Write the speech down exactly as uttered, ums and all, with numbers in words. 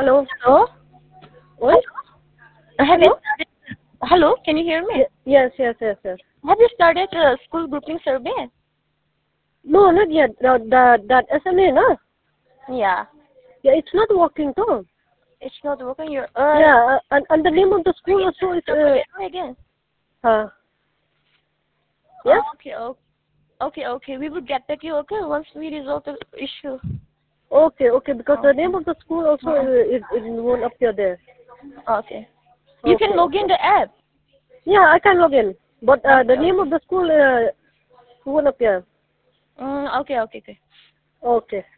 Hello. Hello? Oi? Have you Hello? started? Hello, can you hear me? Ye- Yes, yes, yes, yes. Have you started a school grouping survey? No, not yet. The, the, that S M A, no? Yeah. Yeah, it's not working, too. It's not working. Your uh. Yeah, uh, and, and the name of the school also is, uh, Try again. uh, yes? Oh, okay, okay, okay, okay. We will get back to you. Okay, once we resolve the issue. Okay, okay, because the Okay. name of the school also, uh, it, it won't appear there. Okay. You Okay, can log in okay. the app. Yeah, I can log in. But uh, the Okay, name okay. of the school uh, won't appear. Mm, okay, okay, okay. Okay.